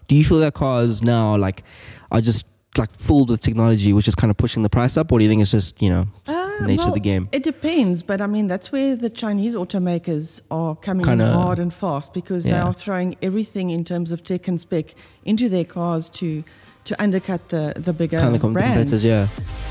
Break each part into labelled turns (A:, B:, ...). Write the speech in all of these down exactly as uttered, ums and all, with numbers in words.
A: Do you feel that cars now like are just like filled with technology, which is kind of pushing the price up, or do you think it's just, you know,
B: Uh,
A: the nature
B: well,
A: of the game?
B: It depends, but I mean that's where the Chinese automakers are coming
A: Kinda,
B: in hard and fast because
A: yeah.
B: they are throwing everything in terms of tech and spec into their cars to to undercut the the bigger
A: Kind of the
B: brands.
A: competitors, yeah.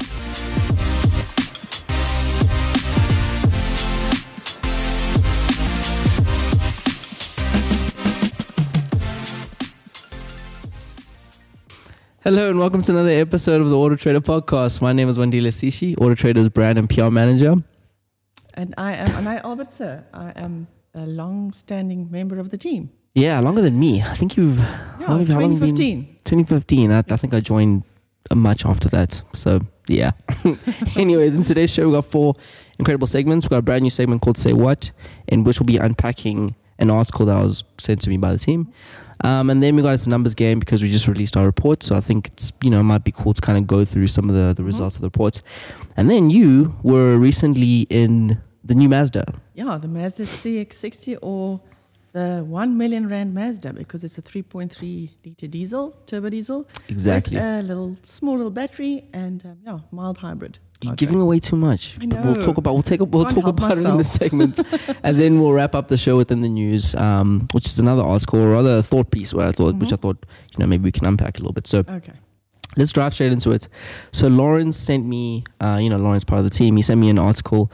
A: Hello and welcome to another episode of the Auto Trader Podcast. My name is Wandile Sishi, Auto Trader's brand and P R manager.
B: And I am and I Albert Sir. I am a long-standing member of the team.
A: Yeah, longer than me. I think you've...
B: Yeah,
A: how long have you- how long have you been-
B: twenty fifteen.
A: twenty fifteen. I, I think I joined uh, much after that. So, yeah. Anyways, in today's show, we've got four incredible segments. We've got a brand new segment called Say What, in which we'll be unpacking an article that was sent to me by the team. Um, and then we got this numbers game because we just released our report. So I think it's, you know, it might be cool to kind of go through some of the, the results mm-hmm. of the reports. And then you were recently in the new Mazda.
B: Yeah, the Mazda C X sixty or the one million rand Mazda because it's a three point three litre diesel, turbo diesel.
A: Exactly.
B: With a little, small little battery and, um, yeah, mild hybrid.
A: You're giving away too much.
B: I know.
A: We'll talk about we'll take a, we'll
B: Can't
A: talk
B: help
A: about it in the
B: myself.
A: segment, and then we'll wrap up the show within the news, um, which is another article or rather a thought piece where I thought,
B: Mm-hmm.
A: which I thought, you know, maybe we can unpack a little bit. So
B: Okay.
A: let's dive straight into it. So Lawrence sent me, uh, you know, Lawrence part of the team. He sent me an article,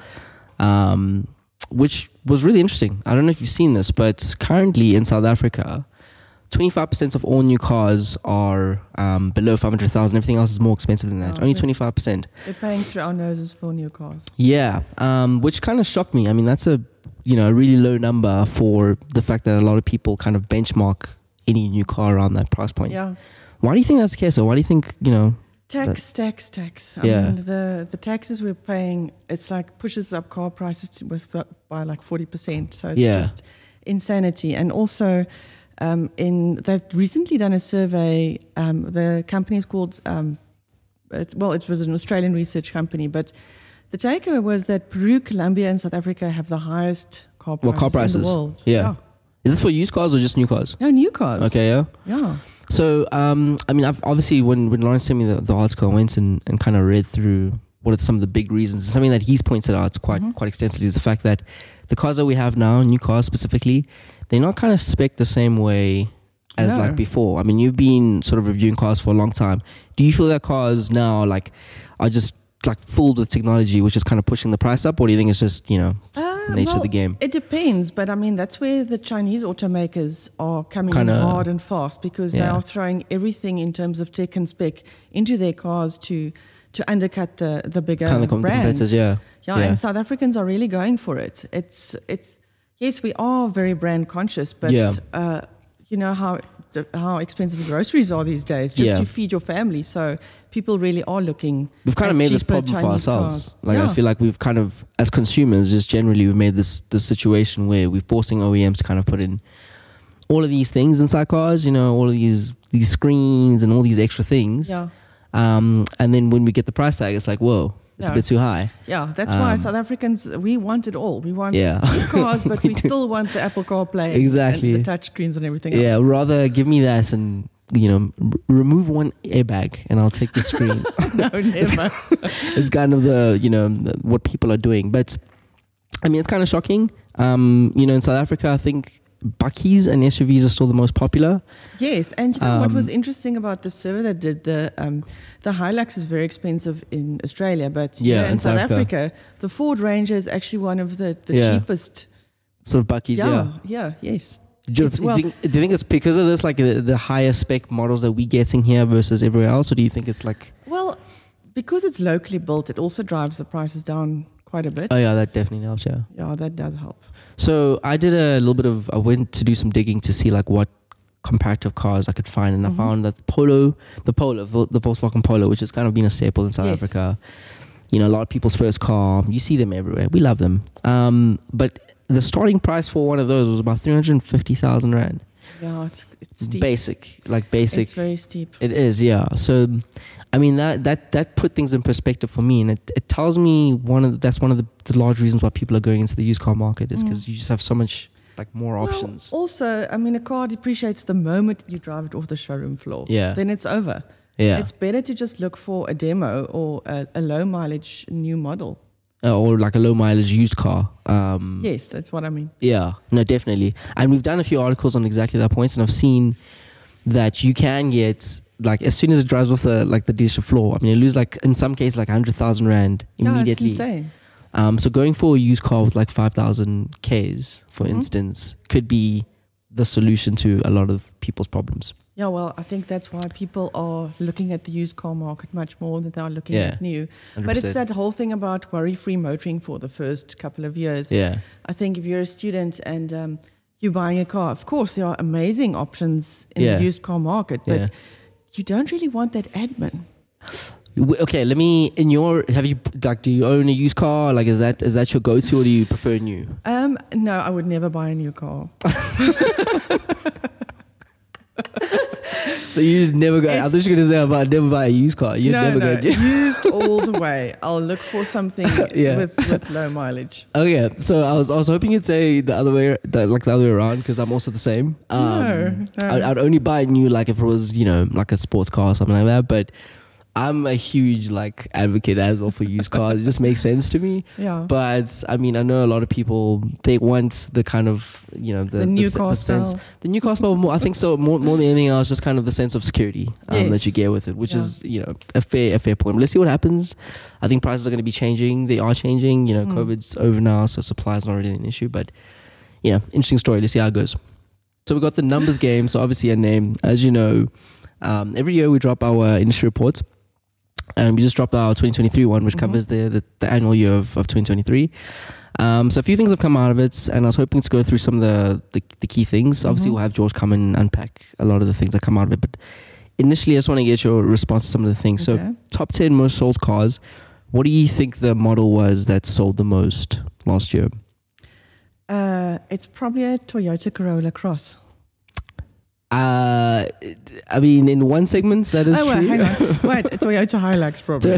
A: um, which was really interesting. I don't know if you've seen this, but currently in South Africa, twenty-five percent of all new cars are um, below five hundred thousand. Everything else is more expensive than that.
B: Oh,
A: Only
B: okay.
A: twenty-five percent.
B: They're paying through our noses for new cars.
A: Yeah, um, which kind of shocked me. I mean, that's a you know a really low number for the fact that a lot of people kind of benchmark any new car around that price point.
B: Yeah.
A: Why do you think that's the case? Or why do you think you know?
B: Tax, tax, tax. I
A: Yeah.
B: mean, the, the taxes we're paying, it's like pushes up car prices to, with by like forty percent. So it's
A: Yeah.
B: just insanity. And also, um, in they've recently done a survey. Um, the company is called, um, it's, well, it was an Australian research company, but the takeaway was that Peru, Colombia, and South Africa have the highest car prices,
A: What car prices?
B: in the world.
A: Yeah. Is this for used cars or just new cars?
B: No, new cars.
A: Okay, yeah.
B: Yeah.
A: So, um, I mean, I've obviously, when, when Lawrence sent me the, the article, I went and, and kind of read through what are some of the big reasons. And something that he's pointed out quite
B: Mm-hmm.
A: quite extensively is the fact that the cars that we have now, new cars specifically, they're not kind of spec the same way as
B: No.
A: like before. I mean, you've been sort of reviewing cars for a long time. Do you feel that cars now like are just like filled with technology, which is kind of pushing the price up, or do you think it's just, you know,
B: Uh,
A: the nature
B: well,
A: of the game?
B: It depends, but I mean that's where the Chinese automakers are coming
A: Kinda,
B: in hard and fast because they
A: yeah.
B: are throwing everything in terms of tech and spec into their cars to to undercut the the bigger
A: Kind of the com-
B: brands.
A: competitors, yeah.
B: yeah,
A: Yeah.
B: and South Africans are really going for it. It's it's yes, we are very brand conscious, but
A: Yeah.
B: uh, you know how the, how expensive groceries are these days just
A: Yeah.
B: to feed your family. So people really are looking.
A: We've kind of
B: at
A: made this
B: cheaper
A: problem for
B: Chinese
A: ourselves.
B: cars.
A: Like,
B: Yeah.
A: I feel like we've kind of, as consumers, just generally, we've made this this situation where we're forcing O E Ms to kind of put in all of these things inside cars, you know, all of these these screens and all these extra things.
B: Yeah.
A: Um, and then when we get the price tag, it's like, whoa, it's
B: Yeah.
A: a bit too high.
B: Yeah, that's why
A: Um,
B: South Africans, we want it all. We want
A: Yeah.
B: cheap cars, but
A: We
B: we,
A: do.
B: still want the Apple CarPlay and-
A: Exactly.
B: and the touch screens and everything
A: Yeah,
B: else.
A: rather give me that and, you know, r- remove one airbag and I'll take the screen.
B: No, never.
A: It's kind of the, you know, the, what people are doing. But, I mean, it's kind of shocking. Um, you know, in South Africa, I think bakkies and S U Vs are still the most popular.
B: Yes, and you know what
A: Um,
B: was interesting about the survey that did the um, the Hilux is very expensive in Australia, but
A: Yeah,
B: here in
A: in
B: South
A: South Africa.
B: Africa, the Ford Ranger is actually one of the, the
A: Yeah.
B: cheapest.
A: Sort of bakkies, yeah.
B: Yeah, yeah, yes.
A: Do you,
B: It's-
A: do you
B: well-
A: think, do you think it's because of this, like the, the higher spec models that we're getting here versus everywhere else, or do you think it's like,
B: Well, because it's locally built, it also drives the prices down quite a bit.
A: oh yeah, that definitely helps, yeah.
B: Yeah, that does help.
A: So I did a little bit of, I went to do some digging to see like what comparative cars I could find, and
B: Mhm.
A: I found that Polo, the Polo, the, the Volkswagen Polo, which has kind of been a staple in South
B: Yes.
A: Africa. You know, a lot of people's first car. You see them everywhere. We love them. Um, but the starting price for one of those was about three hundred fifty thousand rand.
B: Yeah, it's it's steep.
A: Basic, like basic.
B: It's very steep.
A: It is, yeah. So, I mean, that that that put things in perspective for me, and it, it tells me one of the, that's one of the, the large reasons why people are going into the used car market is
B: Mm.
A: because you just have so much like more
B: Well,
A: options.
B: Also, I mean, a car depreciates the moment you drive it off the showroom floor.
A: Yeah.
B: Then it's over.
A: Yeah.
B: It's better to just look for a demo or a, a low mileage new model.
A: Uh, or like a low mileage used car. Um,
B: Yes, that's what I mean.
A: Yeah, no, definitely. And we've done a few articles on exactly that point, and I've seen that you can get, like, as soon as it drives off the like the dealership floor, I mean, you lose like in some cases like one hundred thousand rand immediately.
B: Yeah, it's insane.
A: Um, so going for a used car with like five thousand Ks, for
B: Mhm.
A: instance, could be the solution to a lot of people's problems.
B: Yeah, well, I think that's why people are looking at the used car market much more than they are looking
A: Yeah,
B: at new.
A: one hundred
B: But it's
A: percent.
B: that whole thing about worry-free motoring for the first couple of years.
A: Yeah,
B: I think if you're a student and um, you're buying a car, of course, there are amazing options in
A: Yeah.
B: the used car market, but
A: yeah.
B: you don't really want that admin.
A: W- Okay, let me. In your, have you like? Do you own a used car? Like, is that is that your go-to, or do you prefer new?
B: Um, no, I would never buy a new car.
A: So you never go. I thought you were gonna say about never buy a used car. You'd
B: no,
A: never
B: no,
A: go.
B: used all the way. I'll look for something
A: Yeah.
B: with, with low mileage.
A: Okay, so I was I was hoping you'd say the other way, the, like the other way around, because I'm also the same. Um,
B: No, no.
A: I'd, I'd only buy new like if it was, you know, like a sports car or something like that. But I'm a huge like advocate as well for used cars. It just makes sense to me.
B: Yeah.
A: But I mean, I know a lot of people, they want the kind of, you know, the,
B: The new
A: se-
B: car
A: the sense,
B: style.
A: the new car style. More, I think so. More, more than anything else, just kind of the sense of security um,
B: Yes.
A: that you get with it, which
B: Yeah.
A: is, you know, a fair, a fair point. Let's see what happens. I think prices are going to be changing. They are changing. You know,
B: Mm.
A: COVID's over now, so supply is not really an issue. But yeah, interesting story. Let's see how it goes. So we got the numbers game. So obviously a name, as you know, um, every year we drop our industry reports. And we just dropped our twenty twenty-three one, which
B: Mhm.
A: covers the, the, the annual year of, of twenty twenty-three. Um, so a few things have come out of it, and I was hoping to go through some of the, the, the key things. Obviously,
B: Mhm.
A: we'll have George come and unpack a lot of the things that come out of it. But initially, I just want to get your response to some of the things. So
B: Okay.
A: top ten most sold cars. What do you think the model was that sold the most last year?
B: Uh, it's probably a Toyota Corolla Cross.
A: Uh, I mean, in one segment, that is
B: oh, wait,
A: true.
B: hang on. Wait, a Toyota Hilux probably.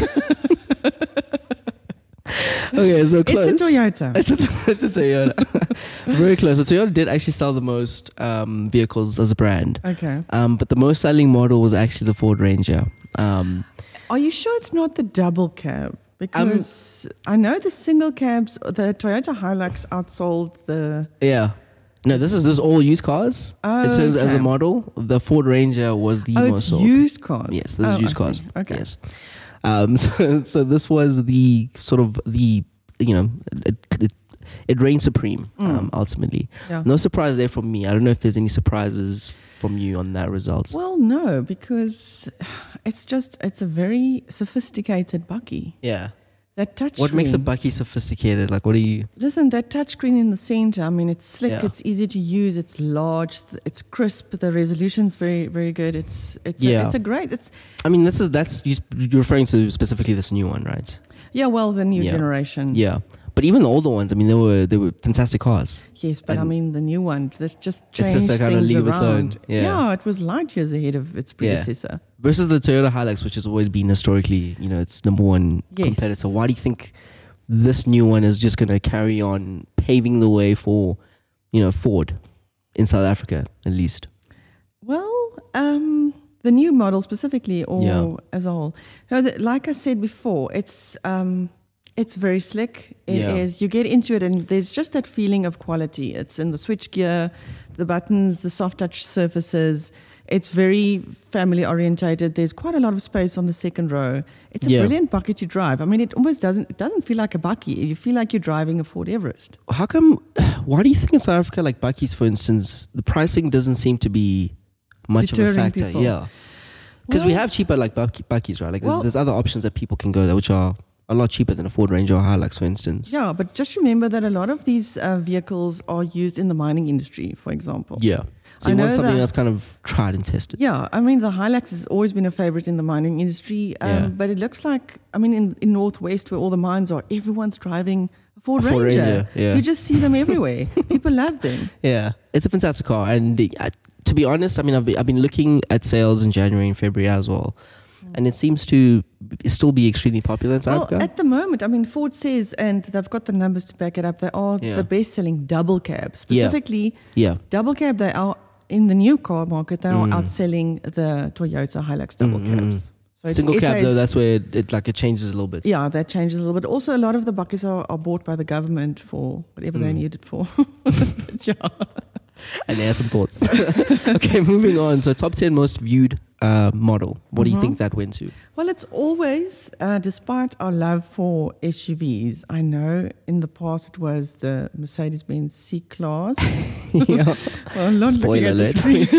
A: Okay, so close.
B: It's a Toyota.
A: It's a, it's a Toyota. Very close. So Toyota did actually sell the most um, vehicles as a brand.
B: Okay.
A: Um, but the most selling model was actually the Ford Ranger. Um,
B: Are you sure it's not the double cab? Because I know the single cabs, the Toyota Hilux outsold the.
A: yeah. No, this is this is all used cars.
B: Oh,
A: It says as a
B: okay.
A: model, the Ford Ranger was the
B: Oh,
A: most
B: it's
A: sold.
B: used cars.
A: Yes, this
B: oh,
A: is used
B: I
A: cars.
B: see. Okay.
A: Yes. Um, so, so this was the sort of the, you know, it, it, it reigned supreme um,
B: Mm.
A: ultimately.
B: Yeah.
A: No surprise there from me. I don't know if there's any surprises from you on that result.
B: Well, no, because it's just it's a very sophisticated bakkie.
A: Yeah.
B: That touch.
A: What makes a
B: screen-
A: bakkie sophisticated? Like, what do you?
B: Listen, that touchscreen in the center. I mean, it's slick.
A: Yeah.
B: It's easy to use. It's large. th- It's crisp. The resolution's very, very good. It's it's
A: Yeah.
B: a, it's a great. It's
A: I mean, this is that's you sp- you're referring to specifically this new one, right?
B: yeah. Well, the new
A: Yeah.
B: generation.
A: Yeah. But even the older ones, I mean, they were they were fantastic cars.
B: Yes, but I
A: And
B: mean the new one. That's just
A: It's
B: changed
A: just a kind of
B: things
A: leave its own,
B: around.
A: yeah.
B: it was light years ahead of its
A: Yeah.
B: predecessor.
A: Versus the Toyota Hilux, which has always been historically, you know, its number one
B: Yes.
A: competitor. Why do you think this new one is just going to carry on paving the way for, you know, Ford in South Africa, at least?
B: Well, um, the new model specifically, or
A: Yeah.
B: as a whole. No, the, like I said before, it's um, it's very slick. It is.
A: Yeah.
B: You get into it, and there's just that feeling of quality. It's in the switch gear, the buttons, the soft touch surfaces. It's very family orientated. There's quite a lot of space on the second row. It's a
A: Yeah.
B: brilliant bakkie to drive. I mean, it almost doesn't it doesn't feel like a bakkie. You feel like you're driving a Ford Everest.
A: How come, why do you think in South Africa, like bakkies, for instance, the pricing doesn't seem to be much of a
B: Deterring
A: factor?
B: people.
A: Yeah. Because we
B: Well-
A: have cheaper, like, bakkie- bakkies, right? Like, there's,
B: Well-
A: there's other options that people can go there, which are a lot cheaper than a Ford Ranger or Hilux, for instance.
B: Yeah, but just remember that a lot of these uh, vehicles are used in the mining industry, for example.
A: Yeah. So
B: I
A: you want
B: know
A: something
B: that-
A: that's kind of tried and tested.
B: Yeah, I mean, the Hilux has always been a favorite in the mining industry, um,
A: Yeah.
B: but it looks like, I mean, in, in Northwest where all the mines are, everyone's driving a Ford,
A: A Ford
B: Ranger.
A: Ranger, yeah.
B: You just see them everywhere. People love them.
A: Yeah, it's a fantastic car, and uh, to be honest, I mean, I've been, I've been looking at sales in January and February as well, and it seems to b- still be extremely popular in South
B: Well,
A: Africa.
B: at the moment, I mean, Ford says, and they've got the numbers to back it up, they are
A: Yeah.
B: the best-selling double cab. Specifically,
A: Yeah.
B: double cab, they are, in the new car market, they are
A: Mm.
B: outselling the Toyota Hilux double
A: Mm, mm,
B: cabs. So it's
A: Single cab
B: S A's
A: though, that's where it, it like it changes a little bit.
B: Yeah, that changes a little bit. Also, a lot of the buckets are, are bought by the government for whatever they
A: Mm.
B: need it for. But yeah.
A: And there's some thoughts. Okay, moving on. So top ten most viewed uh, model. What do you
B: Mhm.
A: think that went to?
B: Well, it's always, uh, despite our love for S U Vs, I know in the past it was the Mercedes-Benz C-Class.
A: Yeah.
B: Well, not
A: Spoiler
B: looking at the screen.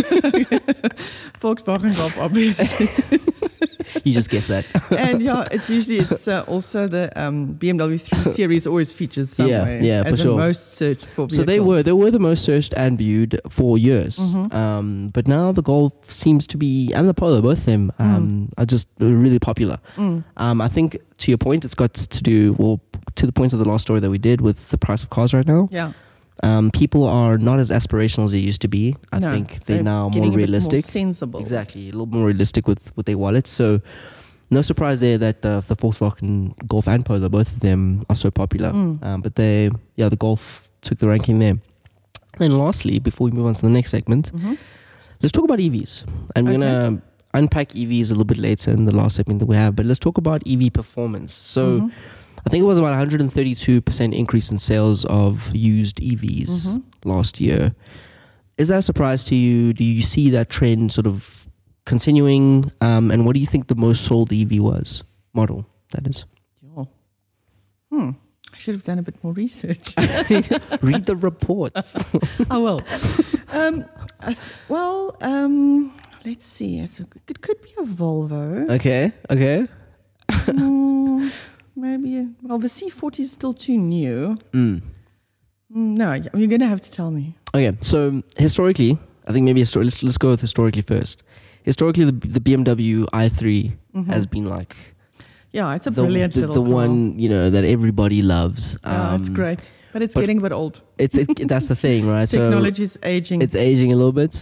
B: Volkswagen Golf, obviously.
A: You just guessed that.
B: And yeah, it's usually it's uh, also the um, B M W three Series always features somewhere.
A: yeah, for
B: as
A: sure.
B: the most searched for vehicle.
A: So they were they were the most searched and viewed for years.
B: Mhm.
A: Um, but now the Golf seems to be, and the Polo, both of them um, are just really popular.
B: Mm.
A: Um, I think to your point, it's got to do well to the point of the last story that we did with the price of cars right now.
B: Yeah.
A: Um, people are not as aspirational as they used to be. I
B: No,
A: think they're, now
B: getting
A: more
B: a bit
A: realistic.
B: more sensible.
A: Exactly, a little more realistic with, with their wallets. So no surprise there that the, the Volkswagen Golf and Polo, both of them are so popular.
B: Mm.
A: Um, but they, yeah, the Golf took the ranking there. And lastly, before we move on to the next segment,
B: Mhm.
A: let's talk about E Vs. And we're
B: Okay.
A: going to unpack E Vs a little bit later in the last segment that we have. But let's talk about E V performance. So
B: Mhm.
A: I think it was about one hundred thirty-two percent increase in sales of used E Vs
B: Mhm.
A: last year. Is that a surprise to you? Do you see that trend sort of continuing? Um, and what do you think the most sold E V was? Model, that is.
B: Yeah. Hmm. I should have done a bit more research.
A: Read the reports.
B: I will. Um, as- well, um, let's see. It's a, it could be a Volvo.
A: Okay, okay.
B: Mm, maybe. A, well, the C forty is still too new.
A: Mm.
B: Mm, no, you're going to have to tell me.
A: Okay, so historically, I think maybe histor- let's let's go with historically first. Historically, the, the B M W i three
B: Mhm.
A: has been like
B: Yeah, it's a
A: the,
B: brilliant
A: the,
B: little
A: the
B: car.
A: one you know that everybody loves.
B: Yeah, it's
A: Um,
B: great, but it's
A: but-
B: getting a bit old.
A: It's it, that's the thing, right?
B: Technology is aging.
A: So it's aging a little bit,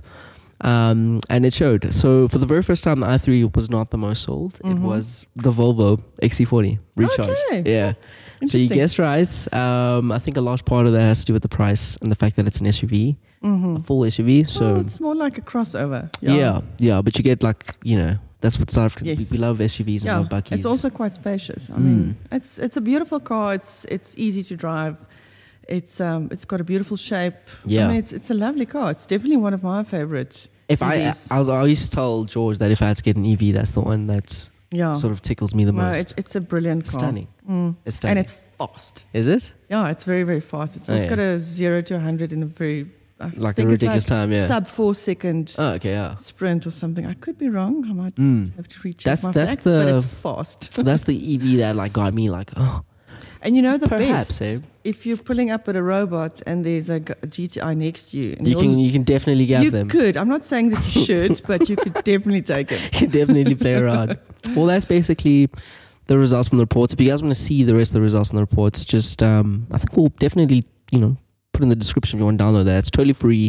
A: um, and it showed. So for the very first time, the i three was not the most sold. It
B: Mhm.
A: was the Volvo X C forty Recharge.
B: Okay.
A: Yeah. So you
B: Interesting.
A: guessed right. Um, I think a large part of that has to do with the price and the fact that it's an S U V,
B: Mhm.
A: a full S U V. So
B: well, it's more like a crossover.
A: yeah. yeah, But you get like you know that's what South Africa.
B: Yes.
A: We love S U Vs and we
B: Yeah,
A: love buckies.
B: it's also quite spacious. I
A: Mm.
B: mean, it's it's a beautiful car. It's it's easy to drive. It's um it's got a beautiful shape.
A: Yeah.
B: I mean, it's it's a lovely car. It's definitely one of my favorites.
A: if I,
B: E Vs.
A: I was I used to tell George that if I had to get an E V, that's the one that's
B: Yeah.
A: sort of tickles me the
B: no,
A: most.
B: it, it's a brilliant car.
A: Stunning.
B: Mm.
A: It's stunning.
B: And it's fast.
A: Is it?
B: Yeah, it's very very fast. It's,
A: Oh,
B: it's
A: yeah.
B: got a zero to a hundred in a very I
A: Like a
B: think it's
A: ridiculous
B: like
A: time, yeah.
B: sub four second
A: Oh, okay, yeah.
B: sprint or something. I could be wrong. I might
A: Mm.
B: have to recheck
A: That's-
B: my
A: that's
B: facts, but
A: the-
B: it's fast.
A: That's the E V that like got me like, oh,
B: And you know the
A: perhaps,
B: best,
A: eh?
B: if you're pulling up at a robot and there's a, g- a G T I next to you, and
A: You
B: you're-
A: can you can definitely get
B: you
A: them.
B: could. I'm not saying that you should, but you could definitely take it.
A: You can definitely play around. Well, that's basically the results from the reports. If you guys want to see the rest of the results from the reports, just um, I think we'll definitely you know put in the description if you want to download that. It's totally free,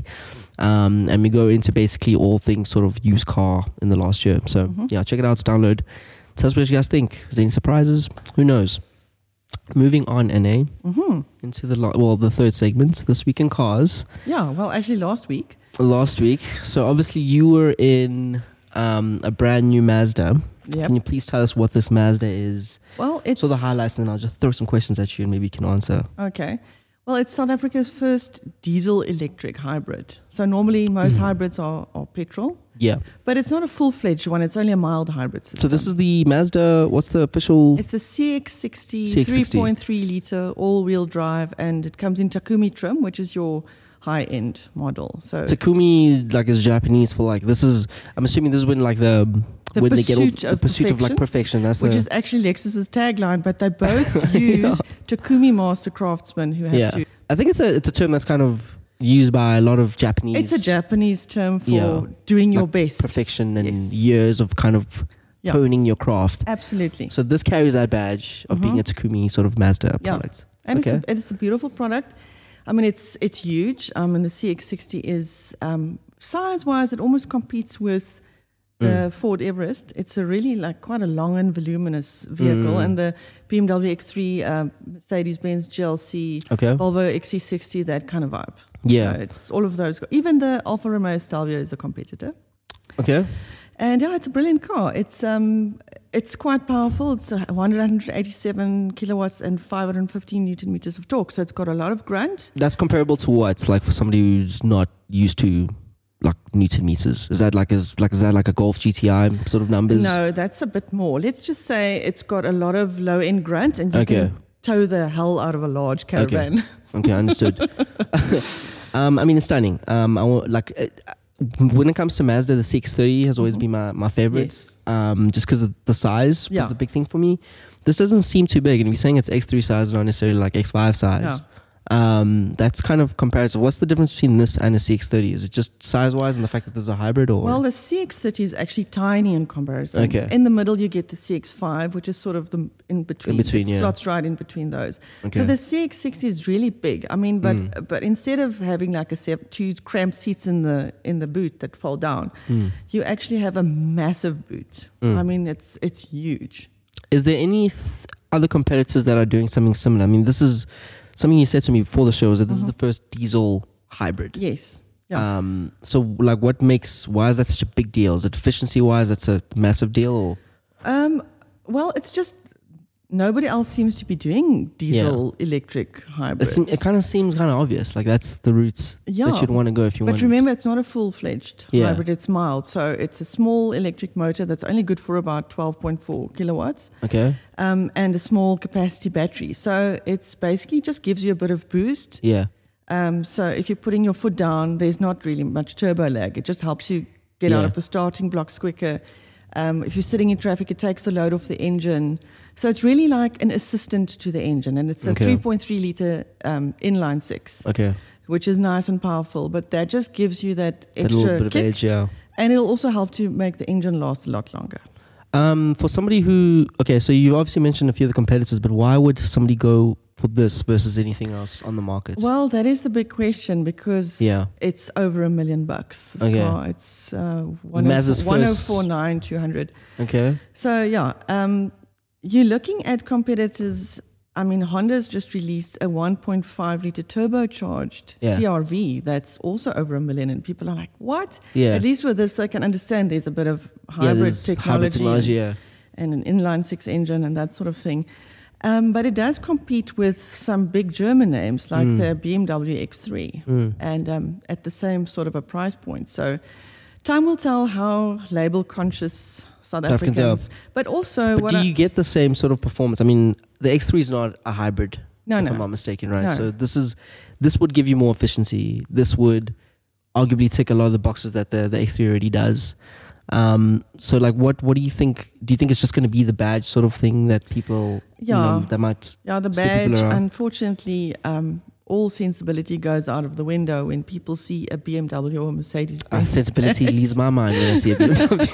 A: um, and we go into basically all things sort of used car in the last year. So
B: Mhm.
A: yeah, check it out. It's download. Tell us what you guys think. Is there any surprises? Who knows? Moving on, N A,
B: hmm
A: into the lo- well the third segment this week in cars.
B: Yeah. Well, actually, last week.
A: Last week. So obviously you were in um, a brand new Mazda.
B: Yep.
A: Can you please tell us what this Mazda is?
B: Well, it's
A: So the highlights, and then I'll just throw some questions at you, and maybe you can answer.
B: okay. Well, it's South Africa's first diesel electric hybrid. So normally most
A: Mhm.
B: hybrids are, are petrol,
A: Yeah.
B: but it's not a full fledged one. It's only a mild hybrid system.
A: So this is the Mazda. What's the official?
B: It's the C X sixty,
A: C X sixty.
B: three point three litre all-wheel drive, and it comes in Takumi trim, which is your high-end model. So
A: Takumi, like, is Japanese for like this is. I'm assuming this is when like the,
B: The
A: when they get all,
B: pursuit
A: the
B: of
A: pursuit of like
B: perfection,
A: perfection. That's
B: which
A: the,
B: is actually Lexus's tagline, but they both use
A: Yeah.
B: Takumi master craftsmen who have
A: Yeah.
B: to.
A: I think it's a it's a term that's kind of used by a lot of Japanese.
B: It's a Japanese term for
A: Yeah.
B: doing your
A: Like
B: best.
A: perfection and
B: Yes.
A: years of kind of
B: Yeah.
A: honing your craft.
B: Absolutely.
A: So this carries that badge of being
B: Mhm.
A: a Takumi sort of Mazda
B: Yeah.
A: product.
B: And
A: Okay.
B: it's, a, it's a beautiful product. I mean, it's it's huge. Um, and the C X sixty is um, size-wise, it almost competes with the Ford Everest. It's a really like quite a long and voluminous vehicle,
A: Mm.
B: and the B M W X three, um, Mercedes-Benz G L C,
A: Okay.
B: Volvo X C sixty, that kind of vibe.
A: Yeah.
B: So it's all of those. Even the Alfa Romeo Stelvio is a competitor.
A: Okay.
B: And yeah, it's a brilliant car. It's um, it's quite powerful. It's uh, one hundred eighty-seven kilowatts and five hundred fifteen newton meters of torque. So it's got a lot of grunt.
A: That's comparable to what? Like for somebody who's not used to like newton meters. Is that like is like is that like a Golf G T I sort of numbers?
B: No, that's a bit more. Let's just say it's got a lot of low end grunt, and you
A: Okay.
B: can tow the hell out of a large caravan.
A: Okay, understood. um, I mean, it's stunning. Um, I want, like uh, when it comes to Mazda, the C X thirty has always been my my favorite.
B: Yes.
A: Um, just because of the size
B: Yeah.
A: was the big thing for me. This doesn't seem too big, and if you're saying it's X three size, not necessarily like X five size.
B: Yeah.
A: Um, that's kind of comparative. What's the difference between this and a C X thirty? Is it just size wise and the fact that there's a hybrid, or
B: Well, the C X thirty is actually tiny in comparison.
A: Okay.
B: In the middle, you get the C X five, which is sort of the in between.
A: In between,
B: it
A: yeah.
B: slots right in between those.
A: Okay.
B: So the C X sixty is really big. I mean, but
A: Mm.
B: but instead of having like a sev- two cramped seats in the in the boot that fall down,
A: Mm.
B: you actually have a massive boot.
A: Mm.
B: I mean, it's it's huge.
A: Is there any th- other competitors that are doing something similar? I mean, this is something you said to me before the show, is that this
B: Mhm.
A: is the first diesel hybrid.
B: Yes. Yeah.
A: Um, so like what makes, why is that such a big deal? Is it efficiency wise, that's a massive deal, or?
B: Um, well, it's just nobody else seems to be doing diesel electric
A: It,
B: hybrids.
A: seem, it kind of seems kind of obvious. Like that's the routes
B: Yeah.
A: that you'd want to go if you
B: But
A: want.
B: remember, it's not a full-fledged
A: Yeah.
B: hybrid, it's mild. So it's a small electric motor that's only good for about twelve point four kilowatts
A: Okay.
B: um, and a small capacity battery. So it's basically just gives you a bit of boost.
A: Yeah.
B: Um, so if you're putting your foot down, there's not really much turbo lag. It just helps you get out
A: Yeah.
B: of the starting blocks quicker. Um, if you're sitting in traffic, it takes the load off the engine. So it's really like an assistant to the engine. And it's a
A: Okay.
B: three point three litre um, inline six,
A: Okay.
B: which is nice and powerful. But that just gives you that
A: A
B: extra
A: little bit of
B: kick.
A: edge, yeah.
B: And it'll also help to make the engine last a lot longer.
A: Um, for somebody who, okay, so you obviously mentioned a few of the competitors, but why would somebody go for this versus anything else on the market?
B: Well, that is the big question because
A: Yeah.
B: it's over a million bucks. This
A: Okay.
B: car, it's uh,
A: Mazda's
B: one oh
A: first-
B: four nine two hundred.
A: Okay.
B: So yeah, um, you're looking at competitors. I mean, Honda's just released a one point five liter turbocharged
A: Yeah.
B: C R V that's also over a million, and people are like, "What?"
A: Yeah.
B: At least with this, they can understand there's a bit of
A: yeah,
B: hybrid
A: there's
B: technology.
A: hybrid technology, yeah.
B: and an inline six engine and that sort of thing. Um, but it does compete with some big German names like
A: Mm.
B: the B M W X three
A: Mm.
B: and um, at the same sort of a price point. So time will tell how label conscious South
A: South Africans are.
B: Africans, but also
A: But
B: what
A: do
B: I,
A: you get the same sort of performance? I mean, the X three is not a hybrid,
B: no,
A: if
B: no.
A: I'm not mistaken, right?
B: No.
A: So this is this would give you more efficiency. This would arguably tick a lot of the boxes that the the X three already does. Um, so like, what what do you think? Do you think it's just going to be the badge sort of thing that people, you know,
B: Yeah.
A: that might?
B: Yeah, the
A: stick people
B: badge,
A: around?
B: unfortunately, um, all sensibility goes out of the window when people see a B M W or Mercedes.
A: Uh, sensibility leaves my mind when I see a B M W.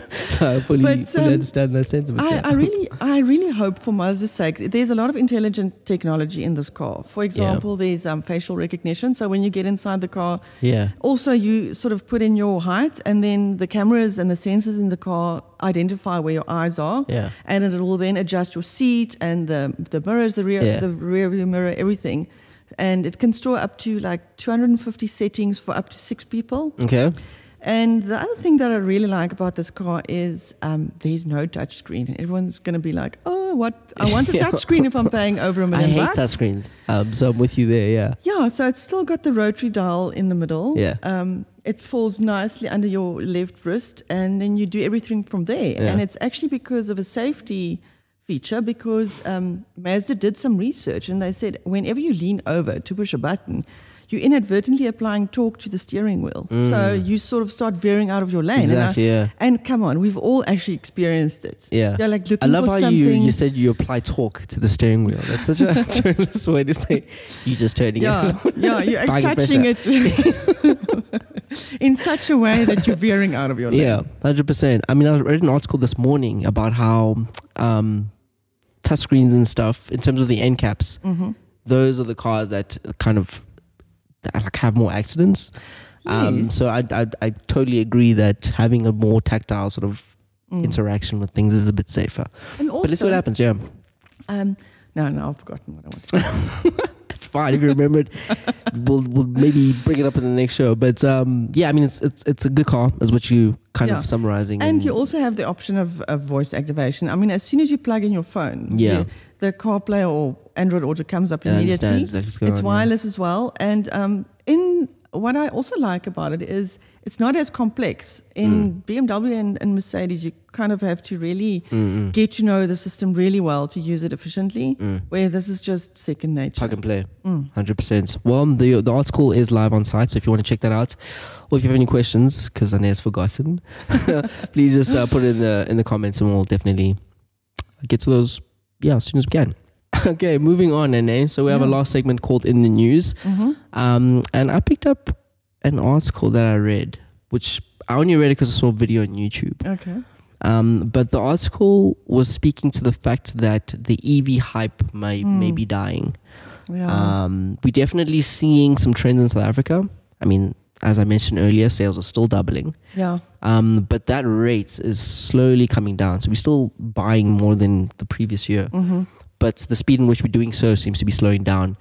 A: So I fully,
B: But,
A: fully
B: um,
A: understand that sentiment.
B: I,
A: yeah.
B: I really, I really hope for Mazda's sake. There's a lot of intelligent technology in this car. For example, there's um, facial recognition. So when you get inside the car,
A: yeah.
B: also you sort of put in your height, and then the cameras and the sensors in the car identify where your eyes are,
A: Yeah.
B: and it will then adjust your seat and the the mirrors, the rear,
A: Yeah.
B: the rear view mirror, everything. And it can store up to like two hundred fifty settings for up to six people.
A: Okay.
B: And the other thing that I really like about this car is um, there's no touchscreen. And everyone's going to be like, oh, what? I want a
A: Yeah.
B: touchscreen if I'm paying over a
A: I
B: million
A: hate
B: bucks.
A: touchscreens. Um, so I'm with you there. Yeah.
B: Yeah, so it's still got the rotary dial in the middle.
A: Yeah.
B: Um, it falls nicely under your left wrist, and then you do everything from there.
A: Yeah.
B: And it's actually because of a safety feature, because um, Mazda did some research, and they said whenever you lean over to push a button, you're inadvertently applying torque to the steering wheel.
A: Mm.
B: So you sort of start veering out of your lane.
A: Exactly.
B: And, I,
A: Yeah.
B: and come on, we've all actually experienced it.
A: Yeah.
B: You're like
A: I
B: looking
A: love
B: for
A: how
B: something.
A: you, you said you apply torque to the steering wheel. That's such a journalist way to say you just turning
B: Yeah,
A: it.
B: yeah, you're
A: Buying
B: touching it in such a way that you're veering out of your lane.
A: Yeah, one hundred percent. I mean, I read an article this morning about how um, touchscreens and stuff, in terms of the end caps,
B: Mm-hmm.
A: those are the cars that kind of that like have more accidents. Um,
B: Yes.
A: so I, I I totally agree that having a more tactile sort of
B: Mm.
A: interaction with things is a bit safer.
B: And also,
A: But let's see what happens. Yeah,
B: Um, no, no, I've forgotten what I want to say.
A: it's fine if you remember it. we'll we'll maybe bring it up in the next show. But um, yeah, I mean it's it's it's a good car, is what you kind
B: Yeah.
A: of summarizing.
B: And you also have the option of, of voice activation. I mean, as soon as you plug in your phone,
A: Yeah.
B: the, the CarPlay or Android Auto comes up
A: it
B: immediately.
A: understands exactly what's going
B: It's
A: on, yeah.
B: wireless as well. And um, in what I also like about it is it's not as complex. In
A: Mm.
B: B M W and, and Mercedes, you kind of have to really
A: Mm-mm.
B: get to know the system really well to use it efficiently,
A: Mm.
B: where this is just second nature.
A: Plug and play.
B: Mm.
A: Hundred percent. Well, the the article is live on site, so if you want to check that out, or if you have any questions, because Ana's forgotten, please just uh, put it in the in the comments, and we'll definitely get to those. Yeah, as soon as we can. Okay, moving on, Ana. So we have a
B: Yeah.
A: last segment called In the News,
B: Mm-hmm.
A: um, and I picked up an article that I read, which I only read it because I saw a video on YouTube.
B: Okay.
A: Um, but the article was speaking to the fact that the E V hype may may
B: Mm.
A: be dying.
B: Yeah.
A: Um, we're definitely seeing some trends in South Africa. I mean, as I mentioned earlier, sales are still doubling.
B: yeah.
A: Um, but that rate is slowly coming down. So we're still buying more than the previous year.
B: Mm-hmm.
A: But the speed in which we're doing so seems to be slowing down.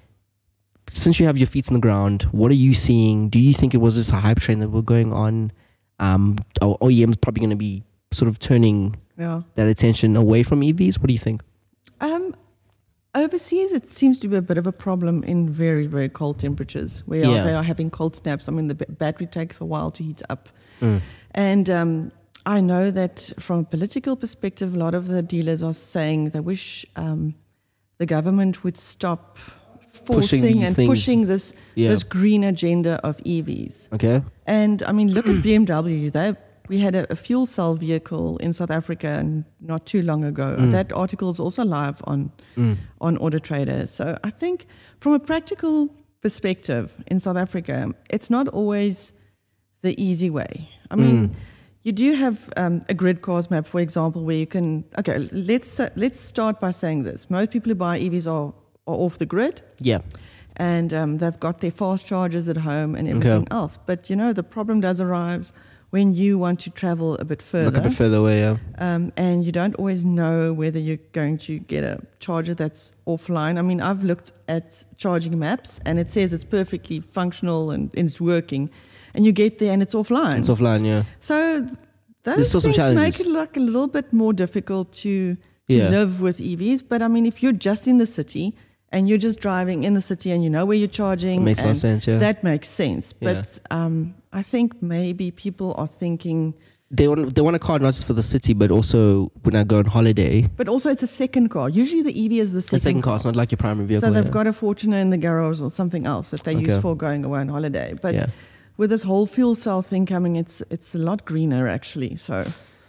A: Since you have your feet on the ground, what are you seeing? Do you think it was just a hype train that we're going on? Um, or O E M's probably going to be sort of turning
B: Yeah.
A: that attention away from E Vs? What do you think?
B: Um, overseas, it seems to be a bit of a problem in very, very cold temperatures where
A: Yeah.
B: they are having cold snaps. I mean, the b- battery takes a while to heat up.
A: Mm.
B: And um, I know that from a political perspective, a lot of the dealers are saying they wish um, the government would stop
A: Pushing
B: forcing
A: these
B: and
A: things.
B: pushing this
A: Yeah.
B: this green agenda of E Vs.
A: Okay.
B: And I mean, look at B M W. They we had a, a fuel cell vehicle in South Africa and not too long ago.
A: Mm.
B: That article is also live on
A: Mm.
B: on Auto Trader. So I think from a practical perspective in South Africa, it's not always the easy way. I mean,
A: Mm.
B: you do have um, a grid cars map, for example, where you can. Okay, let's uh, let's start by saying this: most people who buy E Vs are are off the grid.
A: Yeah.
B: And um, they've got their fast chargers at home and everything else. But you know, the problem does arise when you want to travel a bit further,
A: Look a bit further away, yeah.
B: um, and you don't always know whether you're going to get a charger that's offline. I mean, I've looked at charging maps, and it says it's perfectly functional and, and it's working, and you get there and it's offline.
A: It's offline, yeah.
B: So
A: There's
B: those
A: still some
B: things make
A: challenges.
B: it like a little bit more difficult to to
A: Yeah.
B: live with E Vs. But I mean, if you're just in the city and you're just driving in the city and you know where you're charging,
A: It makes a lot of
B: and
A: sense, yeah.
B: that makes sense.
A: Yeah.
B: But um, I think maybe people are thinking,
A: They want they want a car not just for the city, but also when I go on holiday.
B: but also it's a second car. Usually the E V is the
A: The
B: second,
A: second car, it's not like your primary vehicle.
B: So they've
A: yeah.
B: got a Fortuner in the garage or something else that they use
A: Okay.
B: for going away on holiday. But
A: Yeah.
B: with this whole fuel cell thing coming, it's it's a lot greener actually. So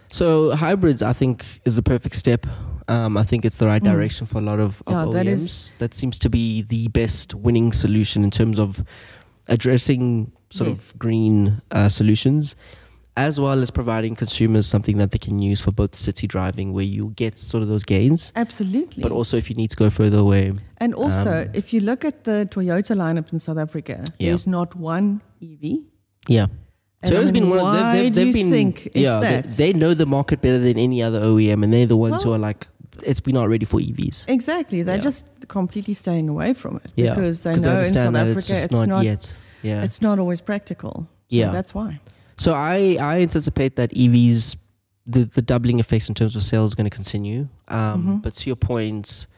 A: So hybrids, I think, is the perfect step. Um, I think it's the right
B: Mm.
A: direction for a lot of, of
B: Yeah,
A: O E Ms.
B: that
A: That,
B: is-
A: seems to be the best winning solution in terms of addressing sort
B: Yes.
A: of green uh, solutions, as well as providing consumers something that they can use for both city driving, where you get sort of those gains,
B: absolutely.
A: but also if you need to go further away.
B: And also,
A: Um,
B: if you look at the Toyota lineup in South Africa,
A: Yeah.
B: there's not one E V.
A: Yeah.
B: And I
A: Toyota's
B: mean,
A: been one of
B: why
A: they've, they've,
B: do
A: they've
B: you
A: been
B: think it's
A: yeah they,
B: that?
A: they know the market better than any other O E M, and they're the ones who
B: Well-
A: are like, it's we're not ready for E Vs.
B: Exactly, they're
A: Yeah.
B: just completely staying away from it
A: Yeah,
B: because they
A: 'cause
B: know in
A: understand
B: South
A: that
B: Africa
A: it's just
B: it's
A: not,
B: not
A: yet. Yeah.
B: it's not always practical. So
A: Yeah.
B: that's why.
A: So I, I anticipate that E Vs, the, the doubling effects in terms of sales is going to continue. Um,
B: Mhm.
A: But to your point,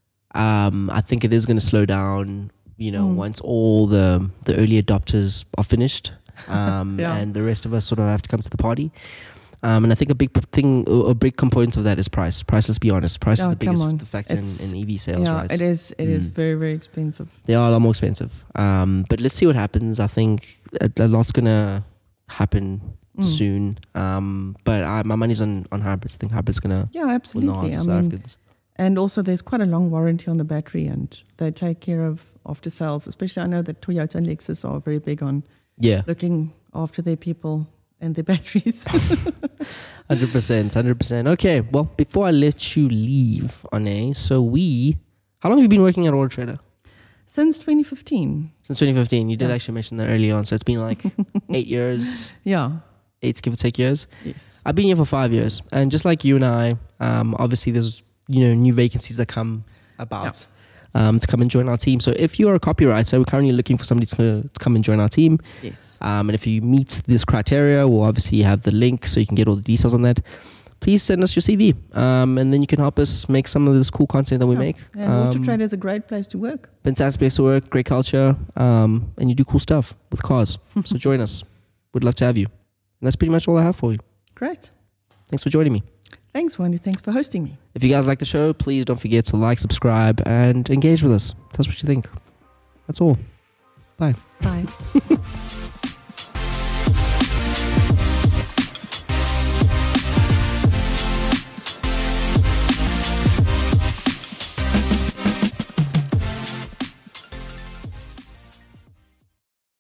A: um, I think it is going to slow down, you know,
B: Mm.
A: once all the, the early adopters are finished, um,
B: Yeah.
A: and the rest of us sort of have to come to the party. Um, and I think a big p- thing, a a big component of that is price. Price, let's be honest. Price
B: Oh,
A: is the
B: come
A: biggest
B: on.
A: the factor in,
B: It's-
A: in E V sales,
B: yeah,
A: right?
B: it is. It is
A: Mm.
B: very very expensive.
A: They are a lot more expensive. Um, but let's see what happens. I think a, a lot's going to happen
B: Mm.
A: soon. Um, but I, my money's on, on hybrids. I think hybrids going to
B: Yeah,
A: win the
B: absolutely.
A: hearts
B: I
A: of South
B: mean,
A: Africans.
B: and also there's quite a long warranty on the battery, and they take care of after sales. Especially, I know that Toyota and Lexus are very big on
A: Yeah,
B: looking after their people and their batteries.
A: one hundred percent, one hundred percent. Okay, well, before I let you leave, Ane, so we, how long have you been working at Auto Trader?
B: Since twenty fifteen.
A: Since twenty fifteen. You did
B: Yeah.
A: actually mention that early on. So it's been like eight years,
B: Yeah.
A: eight give or take years.
B: Yes.
A: I've been here for five years. And just like you and I, um, obviously there's, you know, new vacancies that come about um, to come and join our team. So if you're a copywriter, we're currently looking for somebody to, to come and join our team.
B: Yes.
A: Um, and if you meet this criteria, we'll obviously have the link so you can get all the details on that. Please send us your C V, um, and then you can help us make some of this cool content that we
B: Yeah.
A: make.
B: And Auto
A: Um,
B: Trader is a great place to work.
A: Fantastic place to work, great culture, um, and you do cool stuff with cars. So join us. We'd love to have you. And that's pretty much all I have for you.
B: Great.
A: Thanks for joining me.
B: Thanks, Wendy. Thanks for hosting me.
A: If you guys like the show, please don't forget to like, subscribe, and engage with us. Tell us what you think. That's all. Bye.
B: Bye.